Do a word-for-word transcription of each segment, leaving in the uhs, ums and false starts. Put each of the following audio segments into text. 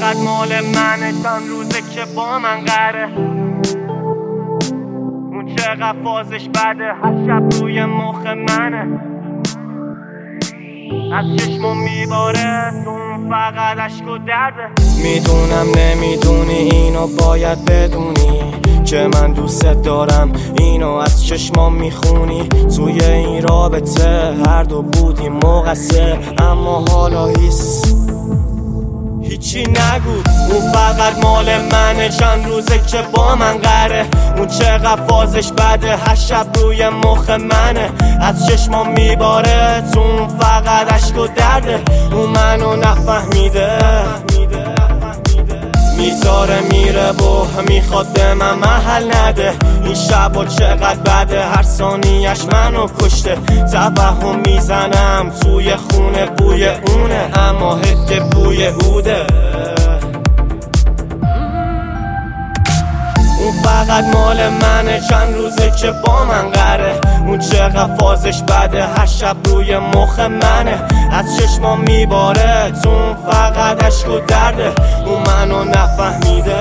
فقط مال منه، چند روزه که با من قره. اون چقدر فازش بده، هر شب روی مخ منه. از چشمم میباره اون فقط عشق و درده. میدونم نمیدونی اینو باید بدونی که من دوست دارم، اینو از چشمام میخونی. توی این رابطه هر دو بودیم مقصر، اما حالا هیس هیچی نگو. اون فقط مال منه، چند روزه که با من قره. اون چقدر فازش بده، هر شب روی مخ منه. از چشمام میباره تو اون فقط عشق و درده. اون منو نفهمیده، میذاره میره و میخواد به من محل نده. این شبا چقدر بده، هر ثانیش منو کشته. توهم میزنم توی خونه بوی اونه، اما حس که بوی اوده. اون فقط مال منه، چند روزه که با من قره. اون چقدر فازش بده، هر شب روی مخ منه. از چشمام میباره تو اون فقط عشق و درده. اون منو نفهمیده،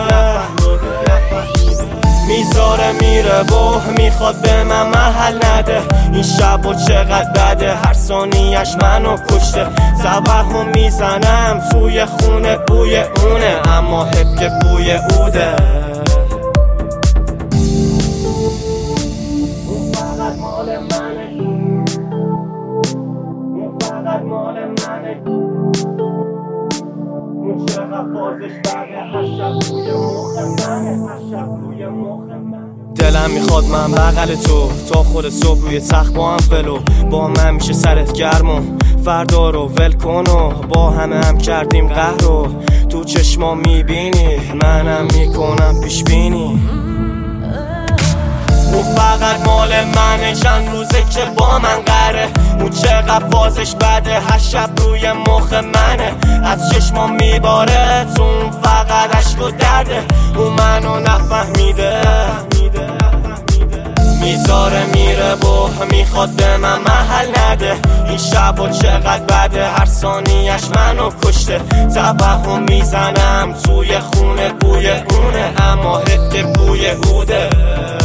میذاره میره و میخواد به من محل نده. این شبا چقدر بده، هر ثانیش منو کشته. توهم میزنم توی خونه بوی اونه، اما حس که بوی اوده. مال منه، اون چقدر فازش بده، هر شب روی مخ منه، هر شب روی مخ منه. دلم میخواد من بغل تو، تا خود صبح روی تخت با هم فلو. با من میشه سرت گرم و فردا رو ول کن و با همه هم کردیم قهر رو. تو چشما میبینی منم میکنم پیش بینی. اون فقط مال منه، چند روزه که با من قره. اون چقدر فازش بده، هر شب روی مخ منه. از چشمام میباره تو اون فقط عشق و درده. اون منو نفهمیده، میذاره میره و میخواد به من محل نده. این شبا چقدر بده، هر ثانیش منو کشته. توهم میزنم توی خونه بوی اونه، اما حس که بوی اوده.